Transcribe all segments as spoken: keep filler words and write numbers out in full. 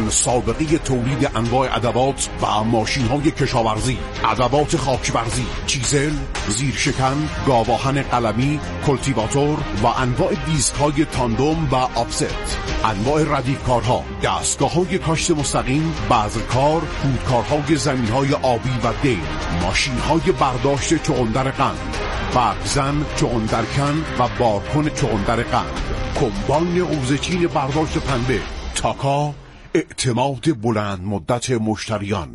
ایران سابقه تولید انواع ادوات و ماشین‌های کشاورزی، ادوات خاکبرزی، چیزل، زیرشکن، گاواهن قلمی، کلتیواتور و انواع دیسک‌های تاندوم و آفست، انواع ردیفکارها، دستگاه‌های کاشت مستقیم، بذرکار، کودکارهای زمین‌های آبی و دیر، ماشین‌های برداشت چغندر قند، برگزن، چغندرکن و بارکن چغندر قند، کمباین قوزچین برداشت پنبه. تاکا، اعتماد بلند مدت مشتریان.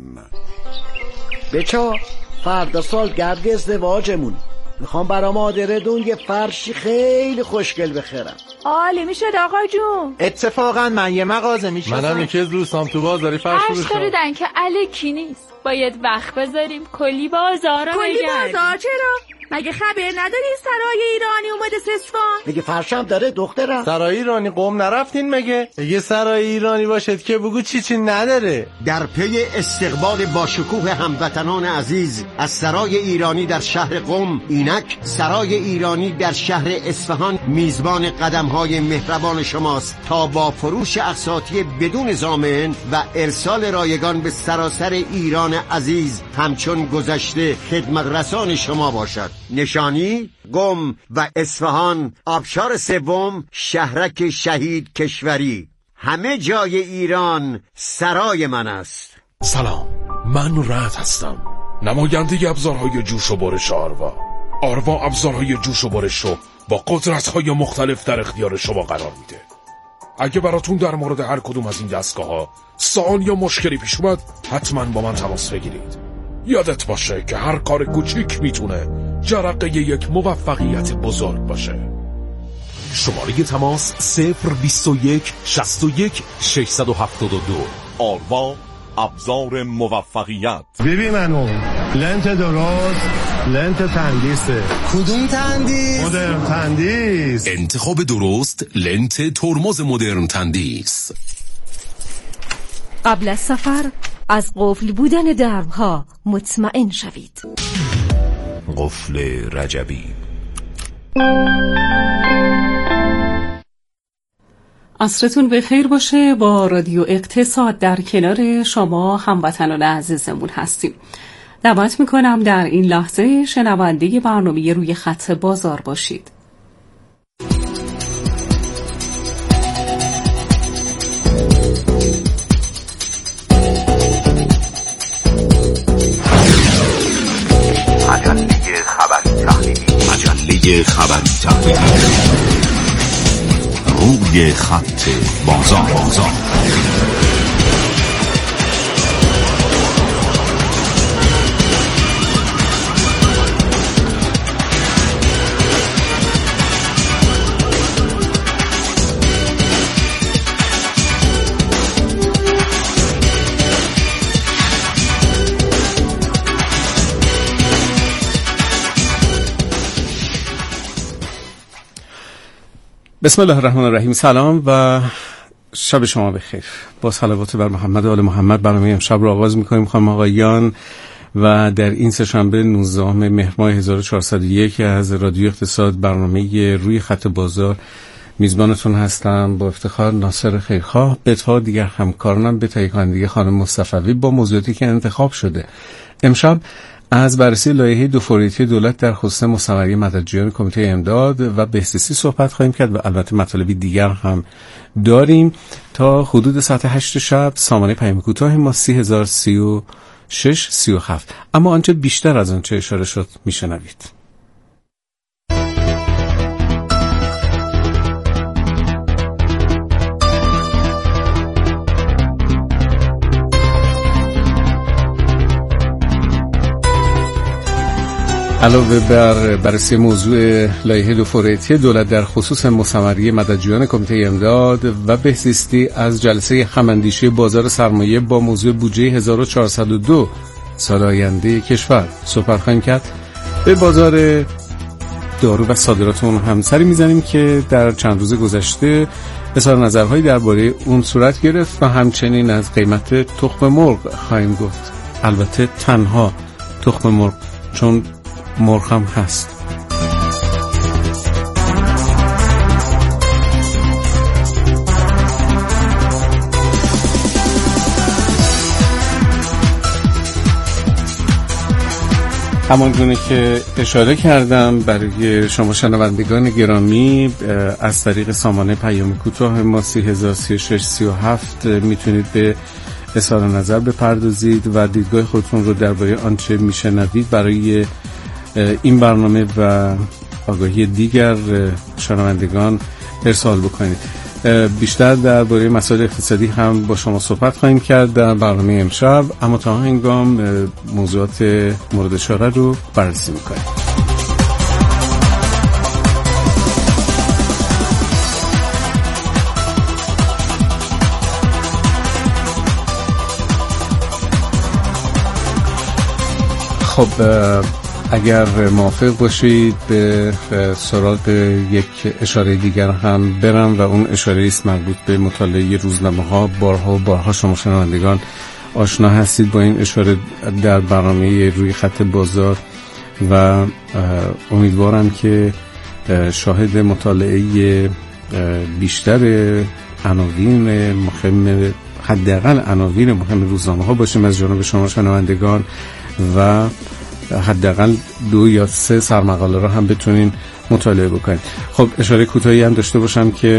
بچا فردا سال گرد ازدواجمون، میخوام برا مادردون یه فرشی خیلی خوشگل بخرم. عالی میشد آقا جون. اتفاقا من یه مغازه میشم. منم یکی از دوستام تو بازاری فرش بخرم. خریدن که الکی نیست، باید وقت بذاریم کلی بازارا بگردیم. کلی بازار چرا؟ مگه خبر نداری سرای ایرانی اومده سسفان؟ مگه فرشم داره دخترم؟ سرای ایرانی قم نرفتین مگه؟ اگه سرای ایرانی باشد که بگو چی چی نداره. در پی استقبال با شکوه هموطنان عزیز از سرای ایرانی در شهر قم، اینک سرای ایرانی در شهر اصفهان میزبان قدم‌های مهربان شماست تا با فروش اقساطی بدون ضامن و ارسال رایگان به سراسر ایران عزیز همچون گذشته خدمت رسان شما باشد. نشانی قم و اصفهان، آبشار سوم، شهرک شهید کشوری. همه جای ایران سرای من است. سلام، من رعد هستم، نماینده ابزارهای جوش و برش آروا. آروا ابزارهای جوش و برش رو با قدرت‌های مختلف در اختیار شما قرار میده. اگه براتون در مورد هر کدوم از این دستگاه‌ها سوال یا مشکلی پیش اومد، حتما با من تماس بگیرید. یادت باشه که هر کار کوچیک میتونه جرقه یک موفقیت بزرگ باشه. شماره تماس صفر بیست و یک شصت و یک ششصد و هفتاد و دو. آروا، ابزار موفقیت. ببین منو لنت درست، لنت تندیسه. کدوم تندیس؟ مدرن تندیس. انتخاب درست، لنت ترمز مدرن تندیس. قبل از سفر از قفل بودن درها مطمئن شوید. قفل رجبی. عصرتون به خیر باشه. با رادیو اقتصاد در کنار شما هموطنان عزیزمون هستیم. دعوت میکنم در این لحظه شنونده برنامه روی خط بازار باشید. مجله خبری تحلیلی. مجله خبری تحلیلی. روی خط بازار. بازار. بسم الله الرحمن الرحیم. سلام و شب شما بخیر. با صلوات بر محمد و آل محمد برنامه امشب رو آغاز می‌کنیم خانم آقایان، و در این سه‌شنبه نوزدهم مهر ماه هزار و چهارصد و یک از رادیو اقتصاد برنامه روی خط بازار میزبانتون هستم. با افتخار ناصر خیرخواه، به تا دیگر همکارانم، به تهیه کننده خانم مصطفی با موضوعاتی که انتخاب شده. امشب از بررسی لایحه دو فوریتی دولت در خصوص مستمری مددجویان کمیته امداد و بهزیستی صحبت خواهیم کرد و البته مطالبی دیگر هم داریم. تا حدود ساعت هشت شب سامانه پیام کوتاه ما سی هزار سی و شش سی و هفت. اما آنچه بیشتر از آنچه اشاره شد میشنوید. علاوه بر بررسی موضوع لایحه دو فوریتی دولت در خصوص مستمری مددجویان کمیته امداد و بهزیستی، از جلسه هم‌اندیشی بازار سرمایه با موضوع بودجه هزار و چهارصد و دو سال آینده کشور صحبت خواهیم کرد. به بازار دارو و صادرات اون هم سری میزنیم که در چند روز گذشته اظهار نظرهایی درباره اون صورت گرفت و همچنین از قیمت تخم مرغ خواهیم گفت. البته تنها تخم مرغ، چون مرغ هم هست. همانگونه که اشاره کردم برای شما شنوندگان گرامی از طریق سامانه پیام کوتاه ما سی هزار و سی و شش سی و هفت میتونید به اظهار نظر بپردازید و دیدگاه خودتون رو درباره آنچه میشنوید برای این برنامه و آگاهی دیگر شنوندگان ارسال بکنید. بیشتر درباره مسائل اقتصادی هم با شما صحبت خواهیم کرد در برنامه امشب، اما تا هنگام موضوعات مورد اشاره رو بررسی میکنیم. خب اگر موافق باشید به سراغ یک اشاره دیگر هم برم و اون اشاره است مربوط به مطالعه روزنامه ها. بارها و بارها شما شنوندگان آشنا هستید با این اشاره در برنامه روی خط بازار و امیدوارم که شاهد مطالعه بیشتر عناوین مهم، حداقل عناوین مهم روزنامه ها باشیم از جانب شما شنوندگان و حداقل دو یا سه سرمقاله را هم بتونین مطالعه بکنید. خب اشاره کوتاهی هم داشته باشم که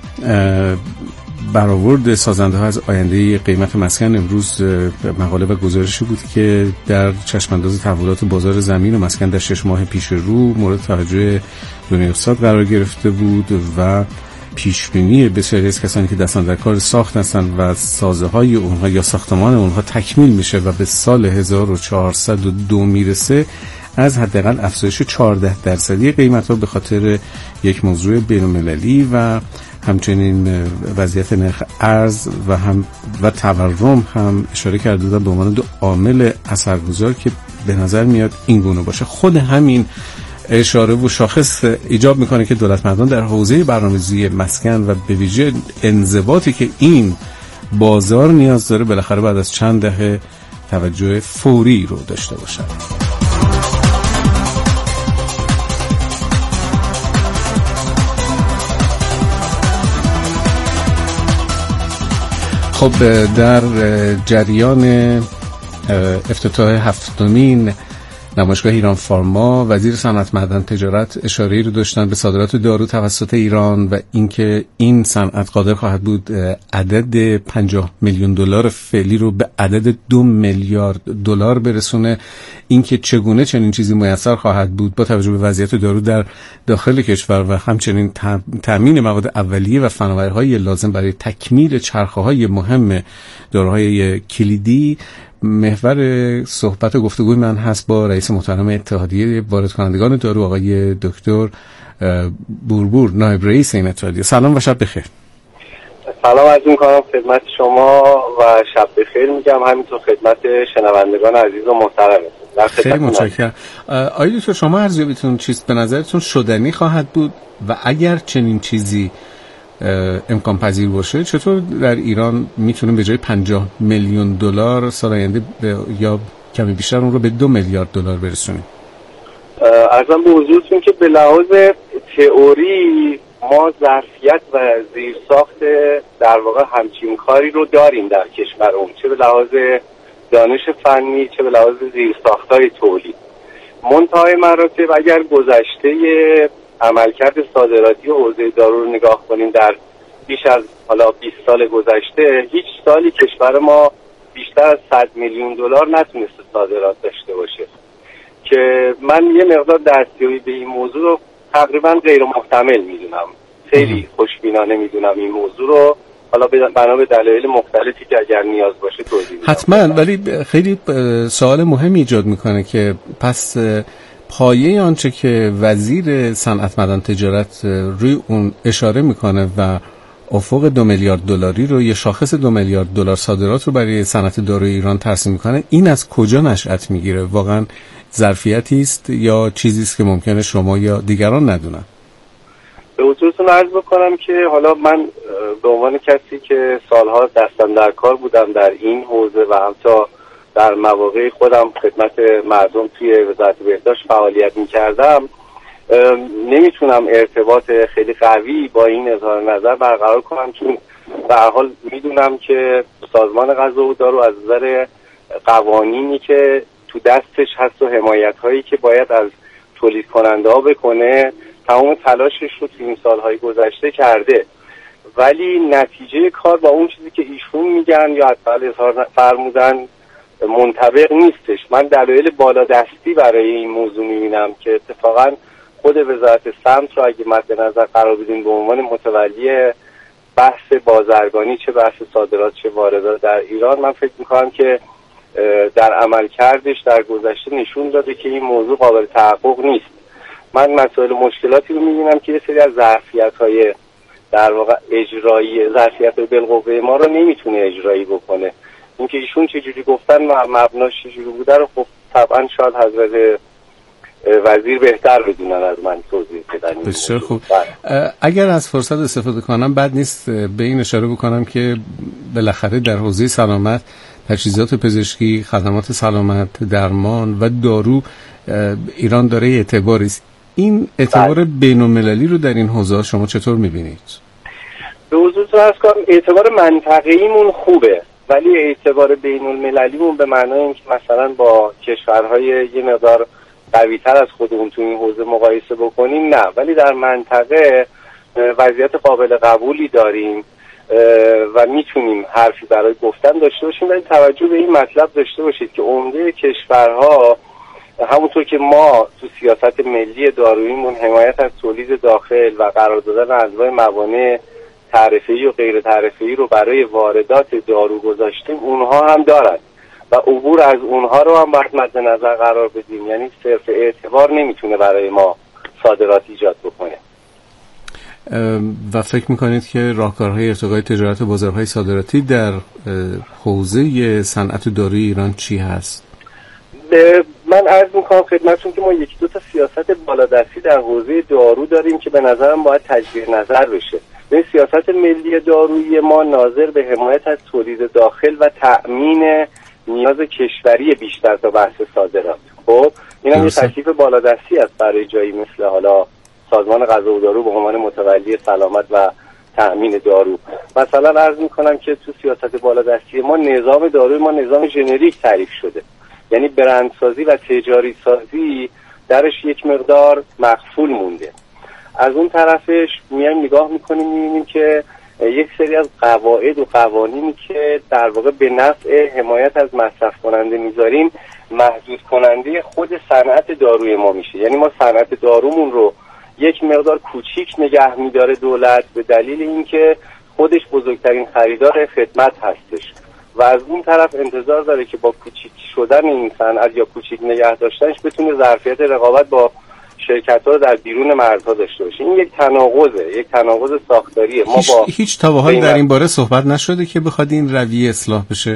برآورد سازنده ها از آینده قیمت مسکن امروز مقاله و گزارشی بود که در چشمانداز تحولات بازار زمین و مسکن در شش ماه پیش رو مورد توجه دنیای اقتصاد قرار گرفته بود و پیشبینی بسیاری از کسانی که دستان در کار ساخت هستند و سازه های اونها یا ساختمان اونها تکمیل میشه و به سال هزار و چهارصد و دو میرسه از حداقل افزایش چهارده درصدی قیمت ها به خاطر یک موضوع بین‌المللی و همچنین وضعیت نرخ ارز و هم و تورم هم اشاره کرده بودن به عنوان دو عامل اثرگذار که به نظر میاد این گونه باشه. خود همین اشاره و شاخص ایجاب میکنه که دولت مردان در حوزه برنامه‌ریزی مسکن و به ویژه انضباطی که این بازار نیاز داره بالاخره بعد از چند دهه توجه فوری رو داشته باشه. خب در جریان افتتاح هفتمین نمایشگاه ایران فارما وزیر صنعت معدن تجارت اشاره‌ای رو داشتن به صادرات دارو توسط ایران و اینکه این صنعت قادر خواهد بود عدد پنجاه میلیون دلار فعلی رو به عدد دو میلیارد دلار برسونه. اینکه چگونه چنین چیزی میسر خواهد بود با توجه به وضعیت دارو در داخل کشور و همچنین تامین مواد اولیه و فناوری‌های لازم برای تکمیل چرخه‌های مهم داروهای کلیدی محور صحبت و گفتگوی من هست با رئیس محترم اتحادیه وارد کنندگان دارو آقای دکتر بوربور، نایب رئیس این اتحادیه. سلام و شب بخیر. سلام عرض می‌کنم خدمت شما و شب بخیر میگم، همینطور خدمت شنوندگان عزیز و محترم. خیلی متشکرم. آقای دکتر شما ارزیابیتون چیست؟ به نظرتون شدنی خواهد بود و اگر چنین چیزی امکان پذیر باشه چطور در ایران میتونیم به جای پنجاه میلیون دلار سال آینده یا کمی بیشتر اون رو به دو میلیارد دلار برسونیم؟ عرضم به حضورتون که به لحاظ تئوری ما ظرفیت و زیرساخت در واقع همچین کاری رو داریم در کشورمون، چه به لحاظ دانش فنی چه به لحاظ زیرساخت‌های تولید. منتهای مراتب اگر گذشته عملکرد صادراتی و حوزه دارو رو نگاه کنیم در بیش از حالا بیست سال گذشته، هیچ سالی کشور ما بیشتر از صد میلیون دلار نتونسته صادرات داشته باشه که من یه مقدار دستیابی به این موضوع رو تقریبا غیر محتمل میدونم. خیلی خوشبینانه میدونم این موضوع رو، حالا بنا به دلایل مختلفی که اگر نیاز باشه توضیح میدم. حتما، ولی خیلی سوال مهمی ایجاد میکنه که پس پایه آنچه که وزیر صنعت معدن تجارت روی اون اشاره میکنه و افق دو میلیارد دلاری رو، یه شاخص دو میلیارد دلار صادرات رو برای صنعت داروی ایران ترسیم میکنه، این از کجا نشأت میگیره؟ واقعا ظرفیتی است یا چیزی است که ممکنه شما یا دیگران ندونن؟ به حضورتون عرض بکنم که حالا من به عنوان کسی که سالها دستم در کار بودم در این حوزه و همتا در مواقع خودم خدمت مردم توی وزارت بهداشت فعالیت می‌کردم، نمیتونم ارتباط خیلی قوی با این اظهار نظر برقرار کنم، چون به هر حال میدونم که سازمان غذا و دارو از نظر قوانینی که تو دستش هست و حمایت هایی که باید از تولید کننده ها بکنه تمام تلاشش رو تو این سالهای گذشته کرده، ولی نتیجه کار با اون چیزی که ایشون میگن یا حتی اظهار فرمودن منطبق نیستش. من دلایل بالادستی برای این موضوع میبینم که اتفاقا خود وزارت سمت رو اگه مد نظر قرار بدیم به عنوان متولی بحث بازرگانی، چه بحث صادرات چه واردات در ایران، من فکر میکنم که در عمل کردش در گذشته نشون داده که این موضوع قابل تحقق نیست. من مسائل مشکلاتی رو میبینم که یه سری از ظرفیت‌های در واقع اجرایی، ظرفیت‌های بالقوه ما رو نمیتونه اجرایی بکنه. اینکه ایشون چجوری گفتن و مبناش چجوری بوده رو خب طبعا شاید حضرت وزیر بهتر بدونن از من توضیح بدن. بسیار خوب. اگر از فرصت استفاده کنم بد نیست به این اشاره بکنم که بالاخره در حوزه سلامت، تجهیزات پزشکی، خدمات سلامت، درمان و دارو ایران داره اعتباری است. این اعتبار بین‌المللی رو در این حوزه شما چطور می‌بینید؟ به حضورتون عرض کنم اعتبار منطقه‌ایمون خوبه، ولی اعتبار بین‌المللیمون به معنای اینکه مثلا با کشورهای یه مقدار قوی‌تر از خودمون تو این حوزه مقایسه بکنیم نه، ولی در منطقه وضعیت قابل قبولی داریم و میتونیم حرفی برای گفتن داشته باشیم. ولی توجه به این مطلب داشته باشید که عمده کشورها همونطور که ما تو سیاست ملی داروییمون حمایت از تولید داخل و قرار دادن انواع موانع تعرفه‌ای و غیر تعرفه‌ای رو برای واردات دارو گذاشتیم، اونها هم دارن و عبور از اونها رو هم باید مد نظر قرار بدیم. یعنی صرف اعتبار نمیتونه برای ما صادرات ایجاد بکنه. و فکر میکنید که راهکارهای ارتقای تجارت بازارهای صادراتی در حوزه صنعت دارویی ایران چی هست؟ من عرض میکنم خدمتتون که ما یکی دو تا سیاست بالادستی در حوزه دارو داریم که به نظرم باید تجدید نظر بشه. این سیاست ملی دارویی ما ناظر به حمایت از تولید داخل و تأمین نیاز کشوری بیشتر تا بحث صادرات. خب این هم یه تکلیف بالادستی است برای جایی مثل حالا سازمان غذا و دارو به عنوان متولی سلامت و تأمین دارو. مثلا عرض میکنم که تو سیاست بالادستی ما نظام داروی ما نظام ژنریک تعریف شده، یعنی برندسازی و تجاری سازی درش یک مقدار مخفول مونده. از اون طرفش میایم نگاه میکنیم میبینیم که یک سری از قواعد و قوانینی که در واقع به نفع حمایت از مصرف کننده میذاریم محدود کننده خود صنعت داروی ما میشه. یعنی ما صنعت دارومون رو یک مقدار کوچیک نگه میداره دولت به دلیل اینکه خودش بزرگترین خریدار خدمت هستش و از اون طرف انتظار داره که با کوچیک شدن این صنعت یا کوچیک نگه داشتنش بتونه ظرفیت رقابت با شرکت‌ها در بیرون مرزها داشته باشه. این یک تناقضه، یک تناقض ساختاریه. ما هیچ با هیچ تا به حال در این باره صحبت نشده که بخواد این رویه اصلاح بشه؟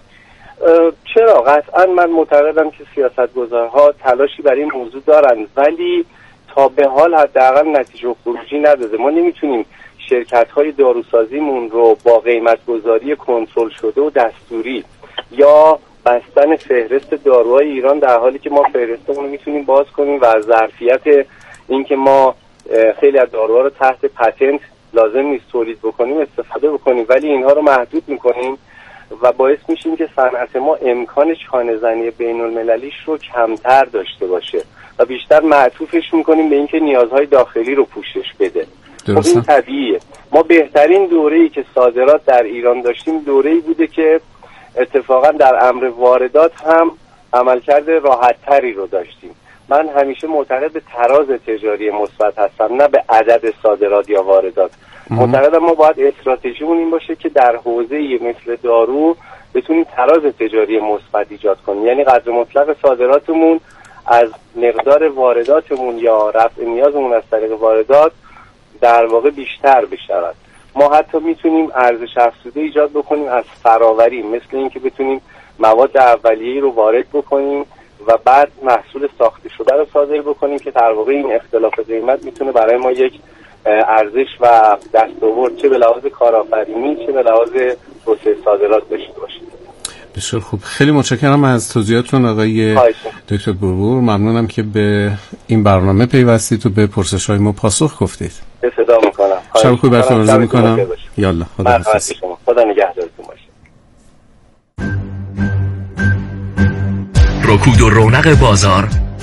چرا؟ قطعا من معتقدم که سیاستگزارها تلاشی برای این موضوع دارن، ولی تا به حال حداقل نتیجه خروجی نداده. ما نمیتونیم شرکت‌های داروسازیمون رو با قیمت‌گذاری کنترل شده و دستوری یا بستن فهرست داروهای ایران در حالی که ما فهرستمون رو میتونیم باز کنیم و از ظرفیت اینکه ما خیلی از داروها رو تحت پتنت لازم نیست تولید بکنیم استفاده بکنیم، ولی اینها رو محدود میکنیم و باعث میشیم که صنعت ما امکان چانه‌زنی بین‌المللیش رو کمتر داشته باشه و بیشتر معطوفش میکنیم به اینکه نیازهای داخلی رو پوشش بده. خب این طبیعیه. ما بهترین دوره‌ای که صادرات در ایران داشتیم دوره‌ای بوده که اتفاقا در امر واردات هم عملکرد راحت‌تری رو داشتیم. من همیشه معتقد به تراز تجاری مثبت هستم، نه به عدد صادرات یا واردات. معتقدم ما باید استراتژیمون این باشه که در حوزه‌ای مثل دارو بتونیم تراز تجاری مثبت ایجاد کنیم، یعنی قدر مطلق صادراتمون از مقدار وارداتمون یا رفع نیازمون از طریق واردات در واقع بیشتر بشود. ما حتی میتونیم ارزش افزوده ایجاد بکنیم از فراوری، مثل اینکه بتونیم مواد اولیه‌ای رو وارد بکنیم و بعد محصول ساخته شده رو صادر بکنیم که در واقع این اختلاف قیمت میتونه برای ما یک ارزش و دستاورد چه به لحاظ کارآفرینی چه به لحاظ توسعه صادرات داشته باشه. بسیار خوب، خیلی متشکرم از توضیحاتتون آقای دکتر بربور. ممنونم که به این برنامه پیوستید و به پرسش‌های ما پاسخ گفتید. صدا میکنم. شب خوبی براتون آرزو میکنم. یالا خدا حافظ. خدا نگهدارتون باشه. رکود و رونق بازار،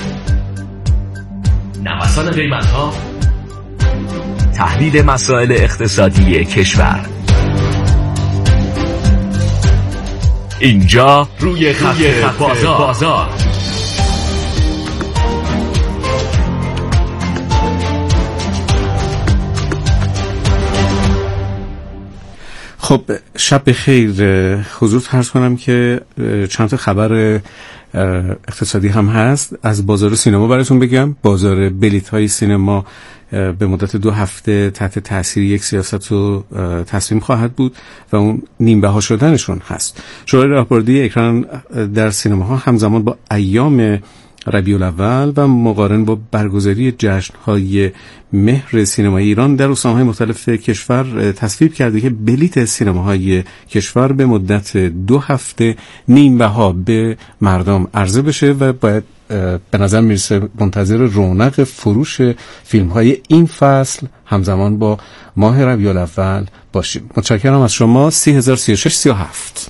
نوسان قیمت‌ها، تحلیل مسائل اقتصادی کشور. اینجا روی خط بازار. بازار خب شب بخیر. حضور عرض کنم که چند تا خبر اقتصادی هم هست. از بازار سینما براتون بگم. بازار بلیط های سینما به مدت دو هفته تحت تاثیر یک سیاست و تصمیم خواهد بود و اون نیم بها شدنشون هست. شورای راهبردی اکران در سینماها همزمان با ایام ربیع الاول و مقارن با برگزاری جشن‌های مهر سینمای ایران در استان‌های مختلف کشور تصویب کرده که بلیط سینماهای کشور به مدت دو هفته نیم بها به مردم عرضه بشه و باید به نظر میرسه منتظر رونق فروش فیلم‌های این فصل همزمان با ماه ربیع الاول باشیم. متشکرم از شما. سی هزار سی و شش سی و هفت.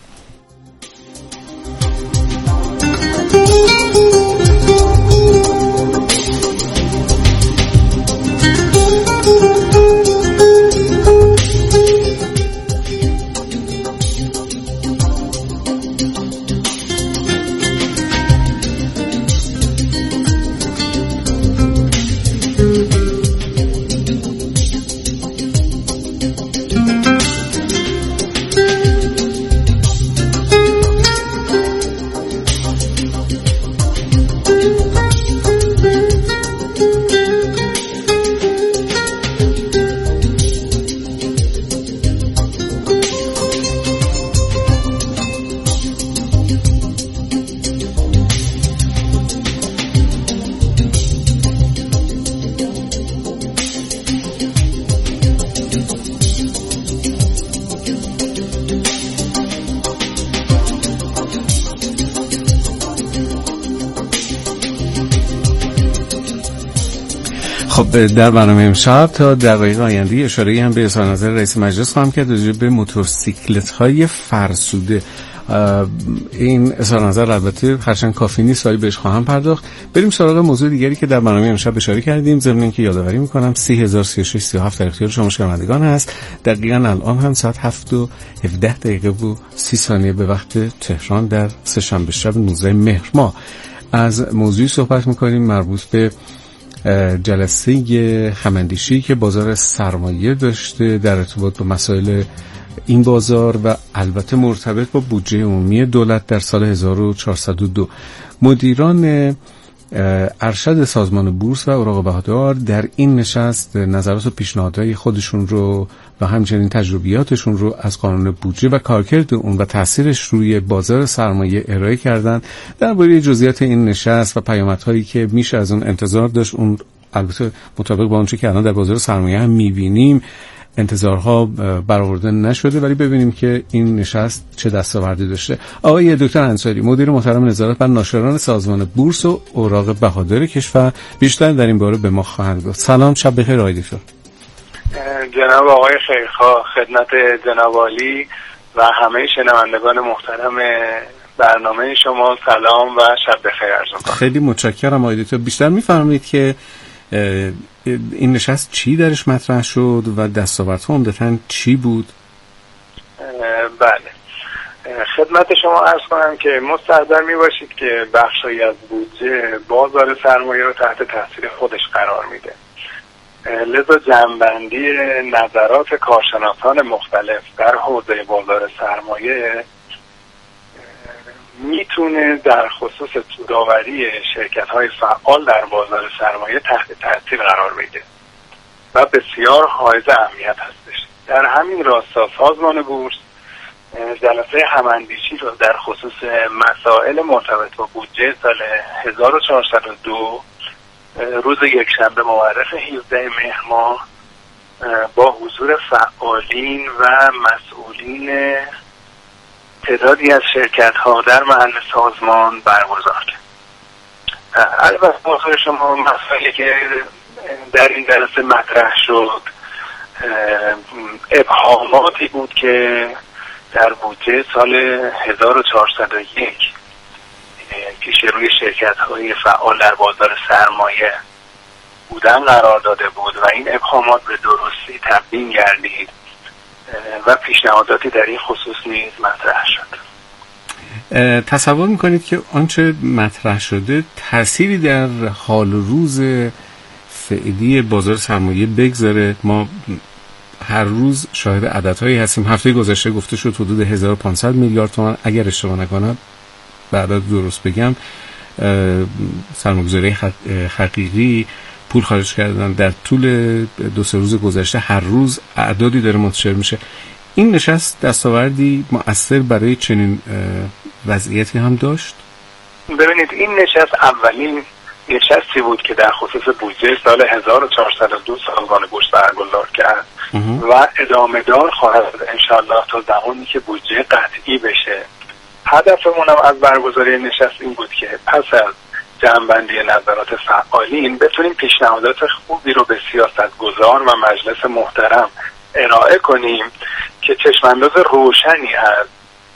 خب در برنامه امشب تا دقایق آینده اشاره‌ای هم به اظهار نظر رئیس مجلس خواهم کرد راجع به موتورسیکلت‌های فرسوده. این اظهار نظر البته هرچند کافی نیست ولی بهش خواهم پرداخت. بریم سراغ موضوع دیگری که در برنامه امشب اشاره کردیم. ضمن اینکه یادآوری می‌کنم سی هزار سی و شش سی و هفت در اختیار شما شنوندگان هست. دقیقاً الان هم ساعت هفت و هفده دقیقه و سی ثانیه به وقت تهران در سه‌شنبه شب نوزدهم مهر ماه از موضوعی صحبت می‌کنیم مربوط به جلسه هماندیشی که بازار سرمایه داشته در ارتباط با مسائل این بازار و البته مرتبط با بودجه عمومی دولت در سال هزار و چهارصد و دو. مدیران ارشد سازمان بورس و اوراق بهادار در این نشست نظرات و پیشنهادهای خودشون رو و همچنین تجربیاتشون رو از قانون بودجه و کارکرد اون و تاثیرش روی بازار سرمایه ارائه کردن. درباره جزئیات این نشست و پیامدهایی که میشه از اون انتظار داشت، اون البته مطابق با اونچه که الان در بازار سرمایه هم میبینیم انتظارها برآورده نشده، ولی ببینیم که این نشست چه دستاوردی داشته. آقای دکتر انصاری، مدیر محترم نظارت بر ناشران سازمان بورس و اوراق بهادار کشور، بیشتر در این باره به ما خواهند گفت. سلام، شب بخیر آقای دکتر. جناب آقای خیرخواه، خدمت جناب عالی و همه شنوندگان محترم برنامه شما سلام و شب بخیر عرض می‌کنم. خیلی متشکرم آقای دکتر. بیشتر می‌فرمایید که این نشست چی درش مطرح شد و دستاوردها عمدتاً چی بود؟ بله، خدمت شما عرض کنم که مستحضر می باشید که بخشی از بودجه بازار سرمایه رو تحت تاثیر خودش قرار میده. لذا جمع‌بندی نظرات کارشناسان مختلف در حوزه بازار سرمایه میتونه در خصوص سودآوری شرکت‌های فعال در بازار سرمایه تحت تاثیر قرار بگیره و بسیار حائز اهمیت هستش. در همین راستا سازمان بورس جلسه هماندیشی رو در خصوص مسائل مرتبط با بودجه سال هزار و چهارصد و دو روز یکشنبه مورخ هفدهم مهر ماه با حضور فعالین و مسئولین تعدادی از شرکت‌ها در محل سازمان برگزار کرد. البته موضوع شما مسئله که در این جلسه مطرح شد ابهاماتی بود که در بودجه سال هزار و چهارصد و یک پیش روی شرکت‌های فعال در بازار سرمایه بودن قرار داده بود و این ابهامات به درستی تبیین گردید و پیشنهاداتی در این خصوص نیز مطرح شد. تصور میکنید که آنچه مطرح شده تأثیری در حال و روز فعلی بازار سرمایه بگذاره؟ ما هر روز شاهد عددهایی هستیم. هفته گذشته گفته شد حدود هزار و پانصد میلیارد تومان، اگر اشتباه نکنم بعدا درست بگم، سرمایه‌گذاری حقیقی پول خارج کردن در طول دو سه روز گذشته. هر روز اعدادی داره منتشر میشه. این نشست دستاوردی مؤثر برای چنین وضعیتی هم داشت؟ ببینید، این نشست اولین نشستی بود که در خصوص بودجه سال هزار و چهارصد و دو سازمان بورس برگزار کرد و ادامه دار خواهد انشاءالله تا زمانی که بودجه قطعی بشه. هدفمون هم از برگزاری نشست این بود که پس از جمع‌بندی نظرات فعالین بتونیم پیشنهادات خوبی رو به سیاستگزار و مجلس محترم ارائه کنیم که چشمانداز روشنی از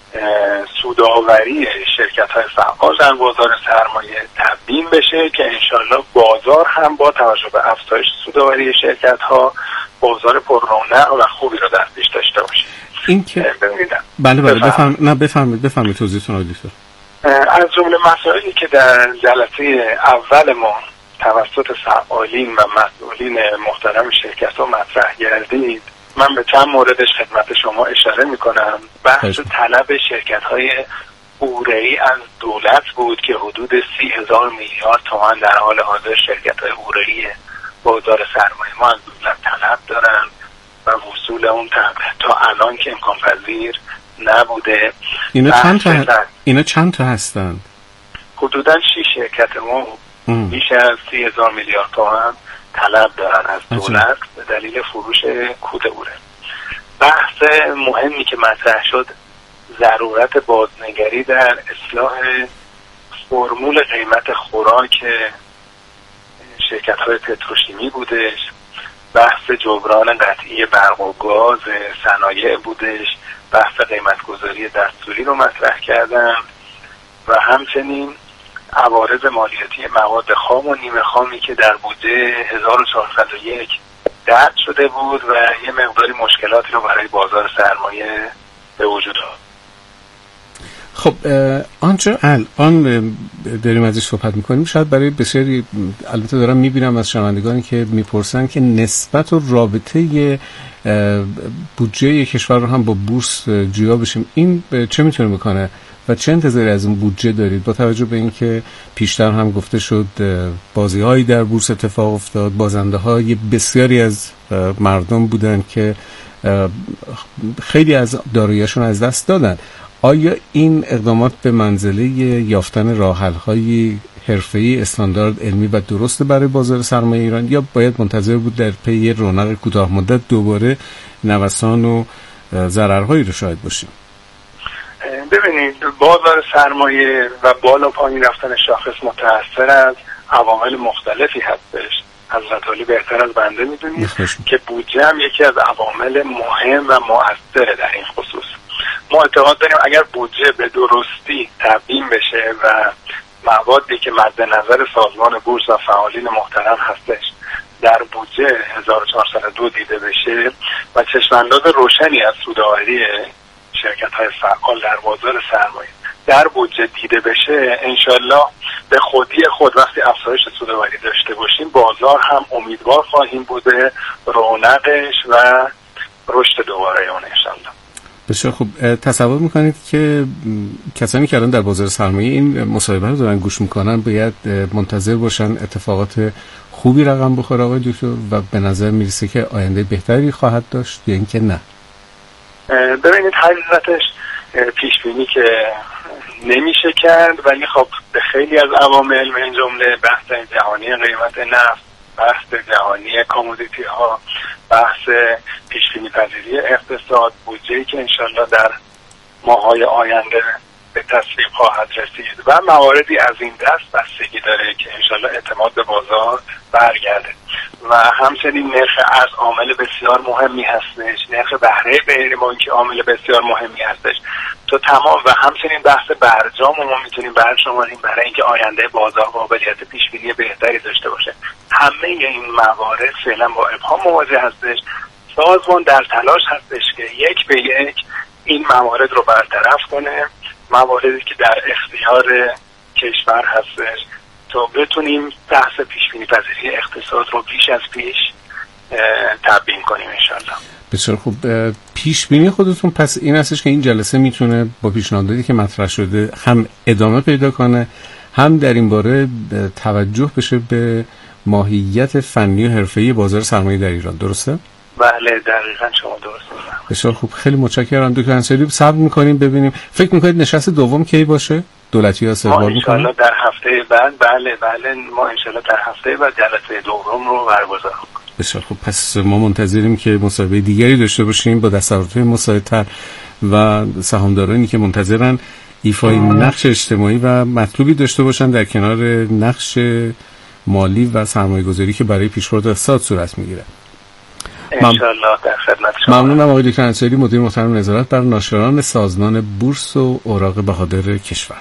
سودآوری شرکت‌های فعال در بازار سرمایه تبیین بشه که انشالله بازار هم با توجه به افزایش سودآوری شرکت‌ها بازار پر رونق و خوبی رو در پیش داشته باشه. این که بله بله بفهم نه بفهمید بفهمید توضیحتون عالی شد. از جمله مسائلی که در جلسه اول ما توسط فعالین و مسئولین محترم شرکت‌ها مطرح گردید، من به چند موردش خدمت شما اشاره میکنم. بحث طلب شرکت‌های اوره‌ای از دولت بود که حدود سی هزار میلیارد تومان در حال حاضر شرکت‌های اوره‌ای بازار سرمایه ما از دولت طلب دارن و وصول اون طلب تا الان که امکان پذیر نبوده. اینا چند تا ه... اینا چند تا هستند؟ حدوداً شش شرکت ما بیش از سی هزار میلیارد تومان طلب دارن از دولت به دلیل فروش کود اوره. بحث مهمی که مطرح شد ضرورت بازنگری در اصلاح فرمول قیمت خوراک شرکت‌های پتروشیمی بودش. بحث جبران قطعی برق و گاز صنایع بودش. بحث قیمت‌گذاری دستوری رو مطرح کردم و همچنین عوارض مالیاتی مواد خام و نیمه خامی که در بودجه هزار و چهارصد و یک درج شده بود و یه مقداری مشکلاتی رو برای بازار سرمایه به وجود آورد. خب آنچه الان داریم ازش صحبت میکنیم شاید برای بسیاری، البته دارم میبینم از شنوندگانی که میپرسن که نسبت و رابطه بودجه کشور رو هم با بورس جویا بشیم، این چه میتونه بکنه و چه انتظاری از اون بودجه دارید با توجه به اینکه پیشتر هم گفته شد بازی هایی در بورس اتفاق افتاد، بازنده های بسیاری از مردم بودن که خیلی از داراییشون از دست دادن. آیا این اقدامات به منزله یافتن راه حل های حرفه‌ای استاندارد علمی و درست برای بازار سرمایه ایران یا باید منتظر بود در پی رونق کوتاه مدت دوباره نوسان و ضررهایی رو شاهد باشیم؟ ببینید، بازار سرمایه و بالا پایین رفتن شاخص متأثر از عوامل مختلفی هستش. حضرت عالی بهتر از بنده میدونید که بودجه هم یکی از عوامل مهم و مؤثره در این خصوص. ما اعتقاد داریم اگر بودجه به درستی تبیین بشه و موادی که مد نظر سازمان بورس و فعالین محترم هستش در بودجه هزار و چهارصد و دو دیده بشه و چشمانداز روشنی از سودآوری شرکت‌های فعال در بازار سرمایه در بودجه دیده بشه، انشالله به خودی خود وقتی افزایش سودآوری داشته باشیم بازار هم امیدوار خواهیم بوده رونقش و رشد دوباره اون انشالله. بسیار خوب. تصور میکنید که کسانی که الان در بازار سرمایه این مصاحبه رو دارن گوش میکنن باید منتظر باشن اتفاقات خوبی رقم بخوره آقای دکتر و به نظر میرسه که آینده بهتری خواهد داشت یا اینکه نه؟ ببینید، حقیقتش پیش بینی که نمیشه کرد، ولی خب به خیلی از عوامل من جمله بحث جهانی قیمت نفت، بحث جهانی کامودیتی ها، بحث پیشبینی پذیری اقتصاد، بودجه‌ای که انشالله در ماهای آینده به تصویب خواهد رسید و مواردی از این دست بستگی داره که انشالله اعتماد به بازار برگرده. و همچنین نرخ ارز عامل بسیار مهمی هستش، نرخ بهره غیر بانکی عامل بسیار مهمی هستش. تو تمام و همچنین بحث برجام ما میتونیم برشماریم برای اینکه آینده بازار قابلیت پیشبینی بهتری داشته باشه. همه این موارد فعلا با ابهام مواجه هستش. سازمان در تلاش هستش که یک به یک این موارد رو برطرف کنه، مواردی که در اختیار کشور هستش، تا بتونیم بحث پیشبینی پذیری اقتصاد رو بیش از پیش تبیین کنیم انشالله. بسیار خوب. پیش بینی خودتون پس این هستش که این جلسه میتونه با پیشنهاداتی که مطرح شده هم ادامه پیدا کنه، هم در این باره توجه بشه به ماهیت فنی و حرفه‌ای بازار سرمایه در ایران. درسته؟ بله دقیقاً شما درست می‌فرمایید. بسیار خوب، خیلی متشکرم دکتر انصاری. صبر می‌کنیم ببینیم. فکر می‌کنید نشست دوم کی باشه؟ دولتی‌ها استقبال می‌کنن؟ ما ان در هفته بعد بله بله ما ان شاءالله در هفته بعد جلسه دوم رو برگزار می‌کنیم. بسیار خوب، پس ما منتظریم که مصاحبه دیگری داشته باشیم با دستاوردهای مساعدتر و سهامدارانی که منتظرن ایفای نقش اجتماعی و مطلوبی داشته باشن در کنار نقش مالی و سرمایه‌گذاری که برای پیشبرد اقتصاد صورت می‌گیره. انشالله در خدمت شما. ممنونم آقای دکتر انصاری، مدیر محترم نظارت بر ناشران سازمان بورس و اوراق بهادار کشور.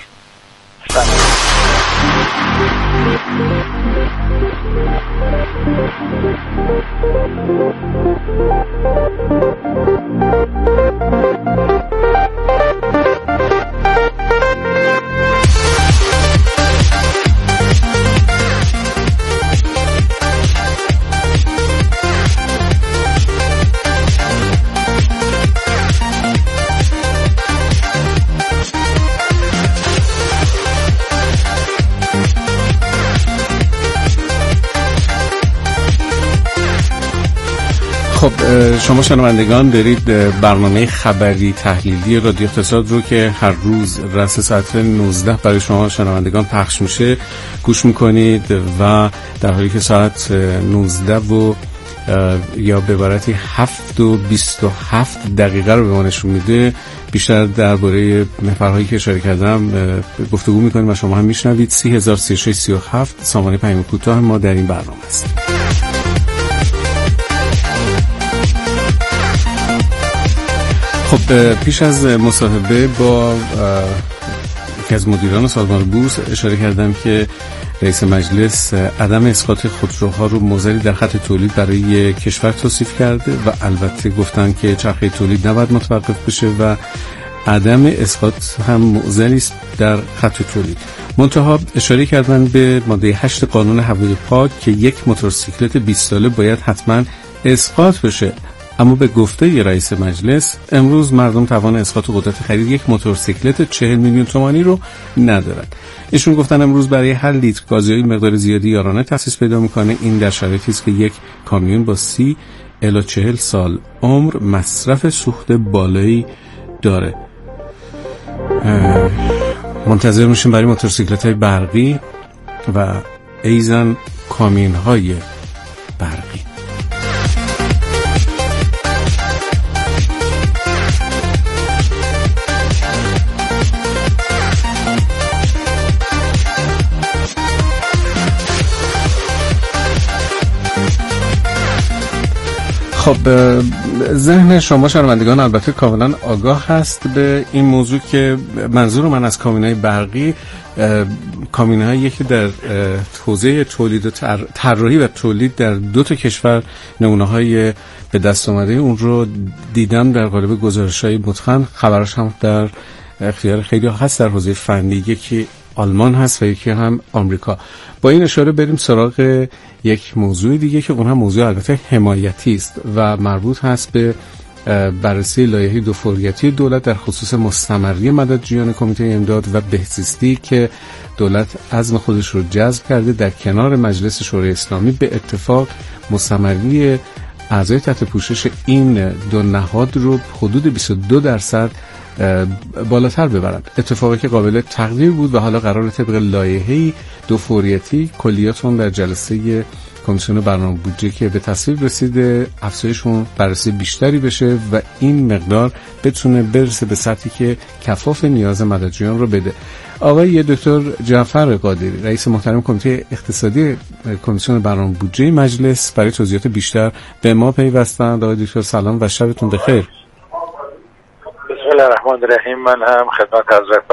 خب شما شنوندگان دارید برنامه خبری تحلیلی رادیو اقتصاد رو که هر روز رأس ساعت نوزده برای شما شنوندگان پخش میشه گوش میکنید و در حالی که ساعت نوزده و یا به عبارتی هفت و بیست و هفت دقیقه رو به ما نشون میده، بیشتر درباره محورهایی که اشاره کردم گفتگو میکنیم و شما هم میشنوید. سی هزار سی و شش سی و هفت سامانه پیام کوتاه ما در این برنامه است. خب پیش از مصاحبه با یکی از مدیران سازمان بورس اشاره کردم که رئیس مجلس عدم اسقاط خودروها رو معضلی در خط تولید برای کشور توصیف کرده و البته گفتن که چرخه تولید نباید متوقف بشه و عدم اسقاط هم معضلی است در خط تولید. منتها اشاره کردن به ماده هشت قانون هوای پاک که یک موتورسیکلت بیست ساله باید حتما اسقاط بشه، اما به گفته رئیس مجلس امروز مردم توان اسقاط و قدرت خرید یک موتورسیکلت چهل میلیون تومانی رو ندارند. ایشون گفتن امروز برای هر لیتر گازوئیل مقدار زیادی یارانه تخصیص پیدا میکنه. این در شرایطی است که یک کامیون با سی الی چهل سال عمر مصرف سوخت بالایی داره. منتظر میشیم برای موتورسیکلت‌های برقی و ایزن کامیون‌های برقی. خب ذهن شما شنوندگان البته کاملا آگاه هست به این موضوع که منظور من از کامیون‌های برقی کامیون‌هایی که در حوزه تولید و طراحی و تولید در دو تا کشور نمونه‌های به دست اومده اون رو دیدم در قالب گزارش‌های متقن. خبرش هم در اختیار خیلی هست در حوزه فنی، یکی آلمان هست و یکی هم آمریکا. با این اشاره بریم سراغ یک موضوع دیگه که اون هم موضوع البته حمایتی است و مربوط هست به بررسی لایحه دو فوریتی دولت در خصوص مستمری مددجویان کمیته امداد و بهزیستی که دولت عزم خودش رو جذب کرده در کنار مجلس شورای اسلامی به اتفاق مستمری اعضای تحت پوشش این دو نهاد رو حدود بیست و دو درصد بالاتر ببرند. اتفاقی که قابل تقدیر بود و حالا قرار طبق لایحه دو فوریتی کلیاتون در جلسه کمیسیون برنامه بودجه که به تصویب رسیده افزایشون بررسی بیشتری بشه و این مقدار بتونه برسه به سطحی که کفاف نیاز مددجویان رو بده. آقای دکتر جعفر قادری رئیس محترم کمیته اقتصادی کمیسیون برنامه بودجه مجلس برای توضیحات بیشتر به ما پیوستند. آقای دکتر سلام و شبتون بخیر. بسم الله الرحمن الرحیم. من هم خدمت حضرت